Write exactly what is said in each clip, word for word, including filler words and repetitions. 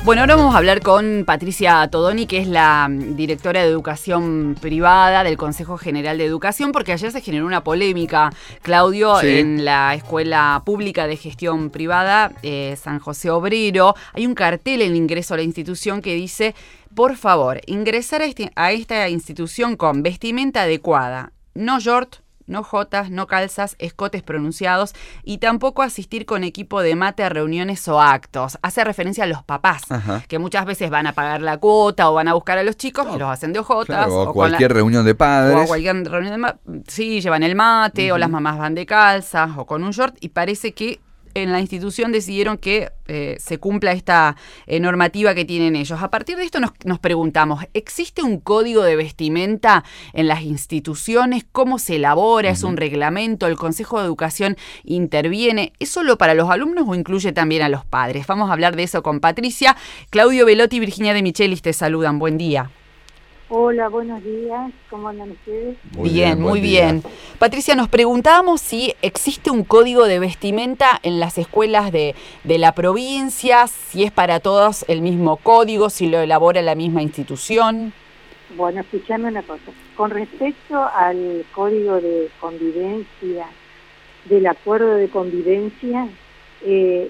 Bueno, ahora vamos a hablar con Patricia Todoni, que es la directora de Educación Privada del Consejo General de Educación, porque ayer se generó una polémica, Claudio, sí. en la Escuela Pública de Gestión Privada eh, San José Obrero. Hay un cartel en el ingreso a la institución que dice: por favor, ingresar a, este, a esta institución con vestimenta adecuada, no short, no jotas, no calzas, escotes pronunciados y tampoco asistir con equipo de mate a reuniones o actos. Hace referencia a los papás, Ajá. que muchas veces van a pagar la cuota o van a buscar a los chicos y oh, los hacen de ojotas. Claro, o, o cualquier la, reunión de padres. O a cualquier reunión de ma- Sí, llevan el mate, uh-huh. o las mamás van de calzas o con un short, y parece que en la institución decidieron que eh, se cumpla esta eh, normativa que tienen ellos. A partir de esto nos, nos preguntamos, ¿existe un código de vestimenta en las instituciones? ¿Cómo se elabora? Uh-huh. ¿Es un reglamento? ¿El Consejo de Educación interviene? ¿Es solo para los alumnos o incluye también a los padres? Vamos a hablar de eso con Patricia. Claudio Velotti y Virginia de Michelis te saludan. Buen día. Hola, buenos días. ¿Cómo andan ustedes? Muy bien, muy bien. Día. Patricia, nos preguntábamos si existe un código de vestimenta en las escuelas de, de la provincia, si es para todos el mismo código, si lo elabora la misma institución. Bueno, escuchame una cosa. Con respecto al código de convivencia, del acuerdo de convivencia, eh,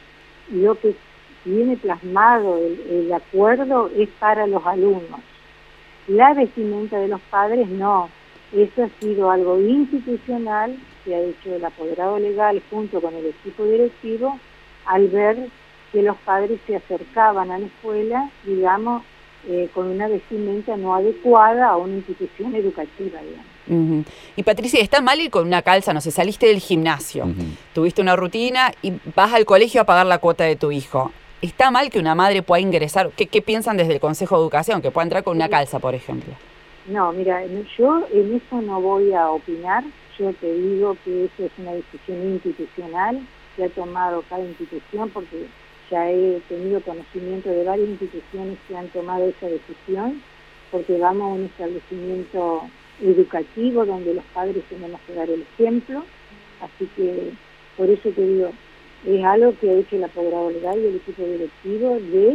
lo que viene plasmado el, el acuerdo es para los alumnos. La vestimenta de los padres no, eso ha sido algo institucional que ha hecho el apoderado legal junto con el equipo directivo al ver que los padres se acercaban a la escuela, digamos, eh, con una vestimenta no adecuada a una institución educativa, digamos. Uh-huh. Y Patricia, ¿está mal ir con una calza? No sé, saliste del gimnasio, uh-huh. tuviste una rutina y vas al colegio a pagar la cuota de tu hijo. ¿Está mal que una madre pueda ingresar? ¿Qué, qué piensan desde el Consejo de Educación? ¿Que pueda entrar con una calza, por ejemplo? No, mira, yo en eso no voy a opinar. Yo te digo que eso es una decisión institucional que ha tomado cada institución, porque ya he tenido conocimiento de varias instituciones que han tomado esa decisión, porque vamos a un establecimiento educativo donde los padres tenemos que dar el ejemplo. Así que, por eso te digo, es algo que ha hecho el apoderado legal y el equipo directivo de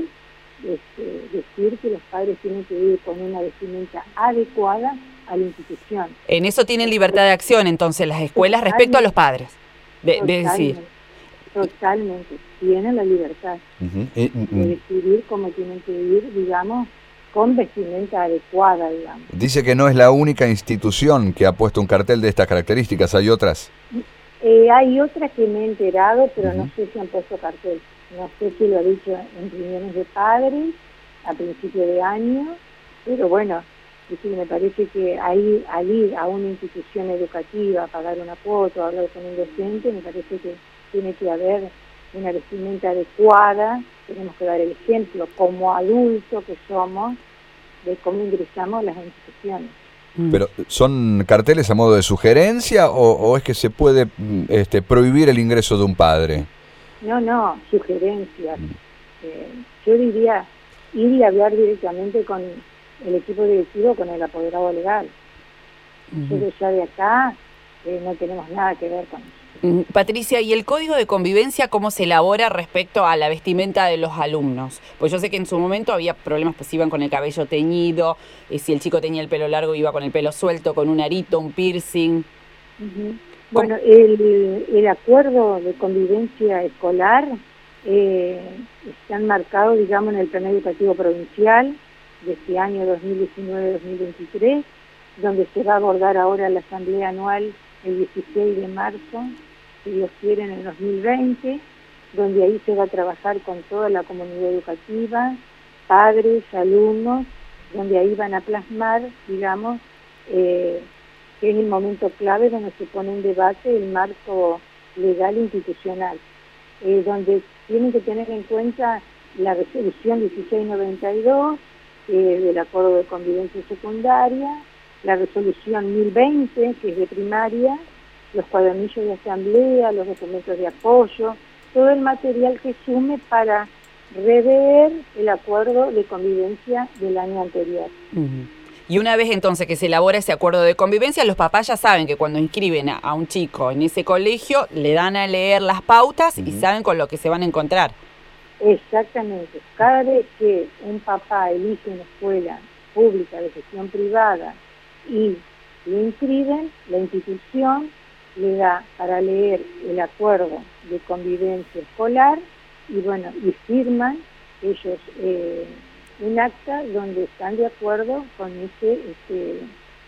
este, decir que los padres tienen que ir con una vestimenta adecuada a la institución. En eso tienen libertad de acción, entonces, las escuelas totalmente, respecto a los padres, de, de decir. Totalmente, tienen la libertad uh-huh. eh, uh-huh. de decidir cómo tienen que ir, digamos, con vestimenta adecuada, digamos. Dice que no es la única institución que ha puesto un cartel de estas características, ¿hay otras? Eh, hay otras que me he enterado, pero uh-huh. no sé si han puesto cartel. No sé si lo ha dicho en reuniones de padres a principio de año, pero bueno, me parece que ahí, al ir a una institución educativa, a pagar una cuota, a hablar con un docente, me parece que tiene que haber una vestimenta adecuada. Tenemos que dar el ejemplo como adultos que somos de cómo ingresamos a las instituciones. ¿Pero son carteles a modo de sugerencia o, o es que se puede este, prohibir el ingreso de un padre? No, no, sugerencias. Mm. Eh, yo diría ir y hablar directamente con el equipo directivo, con el apoderado legal. Mm. Nosotros ya de acá eh, no tenemos nada que ver con eso. Patricia, ¿y el código de convivencia cómo se elabora respecto a la vestimenta de los alumnos? Pues yo sé que en su momento había problemas, pues iban con el cabello teñido, eh, si el chico tenía el pelo largo iba con el pelo suelto, con un arito, un piercing. Uh-huh. Bueno, el, el acuerdo de convivencia escolar eh, está marcado, digamos, en el plan educativo provincial de este año dos mil diecinueve dos mil veintitrés, donde se va a abordar ahora la asamblea anual el dieciséis de marzo, si Dios quiere, en el dos mil veinte, donde ahí se va a trabajar con toda la comunidad educativa, padres, alumnos, donde ahí van a plasmar, digamos, eh, que es el momento clave donde se pone en debate el marco legal institucional, eh, donde tienen que tener en cuenta la resolución dieciséis noventa y dos eh, del acuerdo de convivencia secundaria, la resolución mil veinte, que es de primaria, los cuadernillos de asamblea, los documentos de apoyo, todo el material que sume para rever el acuerdo de convivencia del año anterior. Uh-huh. Y una vez entonces que se elabora ese acuerdo de convivencia, los papás ya saben que cuando inscriben a, a un chico en ese colegio, le dan a leer las pautas uh-huh. y saben con lo que se van a encontrar. Exactamente. Cada vez que un papá elige una escuela pública de gestión privada y lo inscriben, la institución le da para leer el acuerdo de convivencia escolar y bueno, y firman ellos eh, un acta donde están de acuerdo con ese este,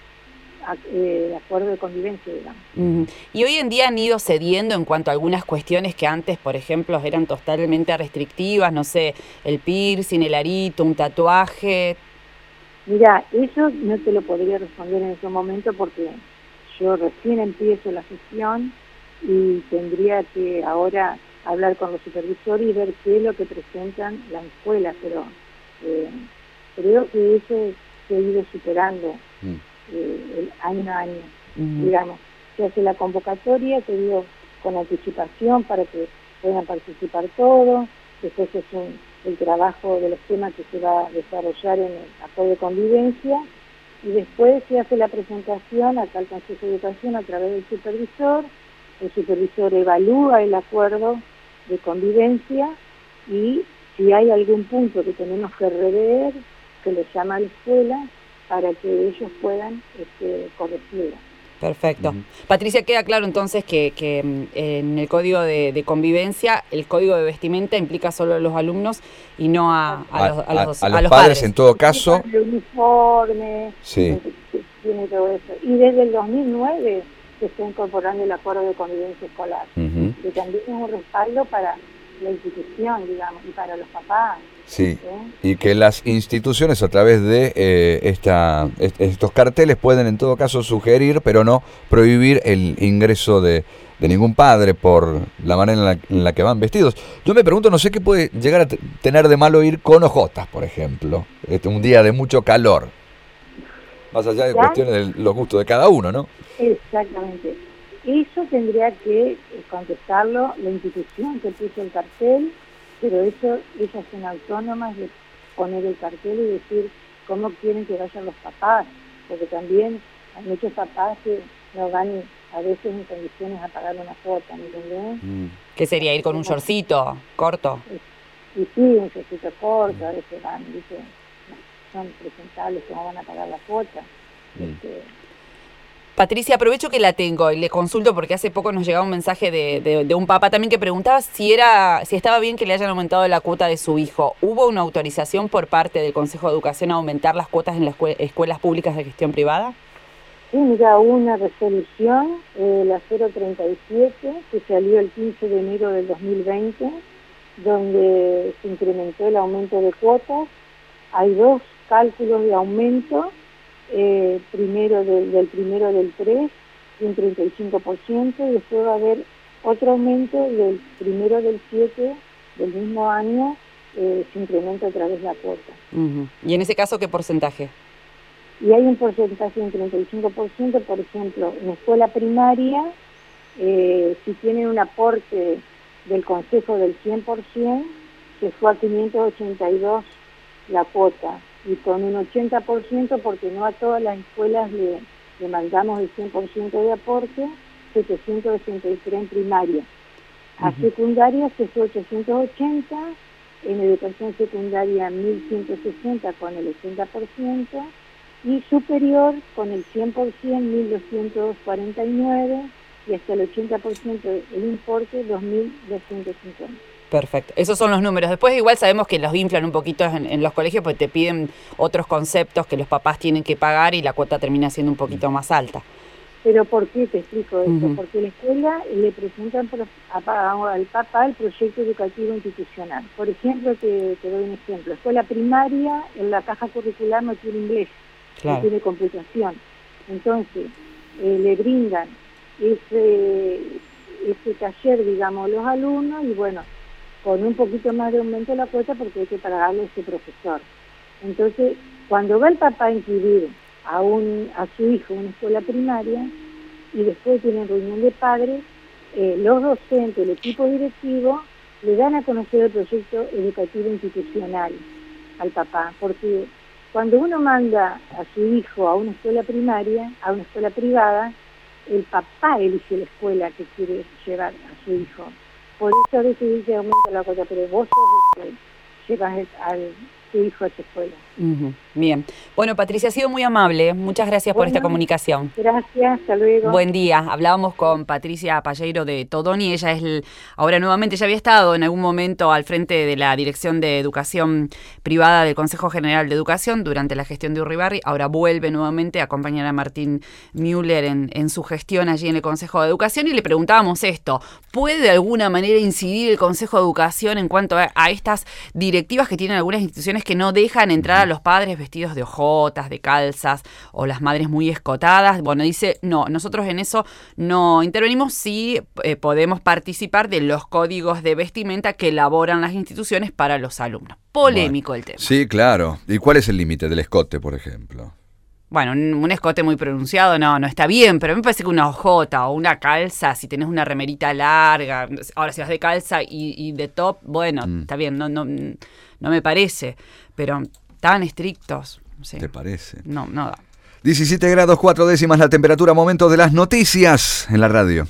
eh, acuerdo de convivencia, digamos. Uh-huh. Y hoy en día han ido cediendo en cuanto a algunas cuestiones que antes, por ejemplo, eran totalmente restrictivas, no sé, el piercing, el arito, un tatuaje. Mira, eso no te lo podría responder en ese momento porque yo recién empiezo la gestión y tendría que ahora hablar con los supervisores y ver qué es lo que presentan las escuelas, pero eh, creo que eso se ha ido superando mm. eh, el año a año, mm. digamos. Se hace la convocatoria, te digo, con anticipación para que puedan participar todos, después es un, el trabajo de los temas que se va a desarrollar en el acuerdo de convivencia, y después se hace la presentación acá al Consejo de Educación a través del supervisor. El supervisor evalúa el acuerdo de convivencia y si hay algún punto que tenemos que rever, que le llama a la escuela para que ellos puedan este, corregirlo. Perfecto. Uh-huh. Patricia, queda claro entonces que, que en el código de, de convivencia, el código de vestimenta implica solo a los alumnos y no a, a, a, los, a, los, a, a los, los padres, padres. En todo caso. El uniforme, sí. tiene todo eso. Y desde el dos mil nueve se está incorporando el acuerdo de convivencia escolar, uh-huh. que también es un respaldo para la institución, digamos, y para los papás. Sí, ¿sí? Y que las instituciones a través de eh, esta, est- estos carteles pueden en todo caso sugerir, pero no prohibir el ingreso de, de ningún padre por la manera en la, en la que van vestidos. Yo me pregunto, no sé qué puede llegar a t- tener de malo ir con ojotas, por ejemplo, este, un día de mucho calor, más allá de ¿Ya? cuestiones de los gustos de cada uno, ¿no? Exactamente. Eso tendría que contestarlo la institución que puso el cartel, pero eso ellas son autónomas de poner el cartel y decir cómo quieren que vayan los papás, porque también hay muchos papás que no van a veces en condiciones a pagar una cuota, ¿me entendés? Mm. ¿Qué sería, ir con un shortcito corto? Y, y sí, un shortcito corto, a veces van, dice, no, son presentables, cómo van a pagar la cuota. Mm. Este, Patricia, aprovecho que la tengo y le consulto porque hace poco nos llegaba un mensaje de, de, de un papá también que preguntaba si era si estaba bien que le hayan aumentado la cuota de su hijo. ¿Hubo una autorización por parte del Consejo de Educación a aumentar las cuotas en las escue- escuelas públicas de gestión privada? Sí, mira, hubo una resolución, eh, la cero treinta y siete, que salió el quince de enero del dos mil veinte, donde se incrementó el aumento de cuotas. Hay dos cálculos de aumento. Eh, primero del, del primero del tres, un treinta y cinco por ciento, y después va a haber otro aumento del primero del siete del mismo año, eh, se incrementa otra vez la cuota. Uh-huh. ¿Y en ese caso qué porcentaje? Y hay un porcentaje de un treinta y cinco por ciento, por ejemplo, en escuela primaria, eh, si tienen un aporte del consejo del cien por ciento, se fue a quinientos ochenta y dos la cuota, y con un ochenta por ciento, porque no a todas las escuelas le, le mandamos el cien por ciento de aporte, setecientos ochenta y tres en primaria. A uh-huh. secundaria se fue ochocientos ochenta, en educación secundaria mil ciento sesenta con el ochenta por ciento, y superior con el cien por ciento mil doscientos cuarenta y nueve, y hasta el ochenta por ciento el importe dos mil doscientos cincuenta. Perfecto, esos son los números. Después igual sabemos que los inflan un poquito en, en los colegios porque te piden otros conceptos que los papás tienen que pagar y la cuota termina siendo un poquito más alta. ¿Pero por qué te explico esto? Uh-huh. Porque la escuela le presentan por, a, a, al papá el proyecto educativo institucional. Por ejemplo, te, te doy un ejemplo. Escuela primaria, en la caja curricular no tiene inglés, claro. No tiene computación. Entonces, eh, le brindan ese, ese taller, digamos, a los alumnos y bueno, con un poquito más de aumento de la cuota porque hay que pagarle a ese profesor. Entonces, cuando va el papá a inscribir a, un, a su hijo en una escuela primaria y después tienen reunión de padres, eh, los docentes, el equipo directivo, le dan a conocer el proyecto educativo institucional al papá, porque cuando uno manda a su hijo a una escuela primaria, a una escuela privada, el papá elige la escuela que quiere llevar a su hijo. por eso a veces dice aumenta la cuota, pero vos sos el que llevas el, al tu hijo a esta escuela. Uh-huh. Bien. Bueno, Patricia, ha sido muy amable. Muchas gracias bueno, por esta comunicación. Gracias, hasta luego. Buen día. Hablábamos con Patricia Palleiro de Todoni. Ella es el, ahora nuevamente, ya había estado en algún momento al frente de la Dirección de Educación Privada del Consejo General de Educación durante la gestión de Urribarri. Ahora vuelve nuevamente a acompañar a Martín Müller en, en su gestión allí en el Consejo de Educación y le preguntábamos esto. ¿Puede de alguna manera incidir el Consejo de Educación en cuanto a, a estas directivas que tienen algunas instituciones que no dejan entrar a los padres vestidos de hojotas, de calzas o las madres muy escotadas? Bueno, dice, no, nosotros en eso no intervenimos, sí eh, podemos participar de los códigos de vestimenta que elaboran las instituciones para los alumnos. Polémico bueno, el tema. Sí, claro. ¿Y cuál es el límite del escote, por ejemplo? Bueno, un, un escote muy pronunciado no, no está bien, pero a mí me parece que una hojota o una calza, si tenés una remerita larga, ahora si vas de calza y, y de top, bueno, mm. está bien, no, no, no me parece, pero tan estrictos. Sí. ¿Te parece? No, no da. diecisiete grados cuatro décimas la temperatura, momento de las noticias en la radio.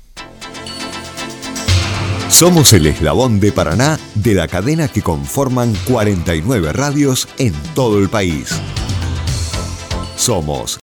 Somos el eslabón de Paraná de la cadena que conforman cuarenta y nueve radios en todo el país. Somos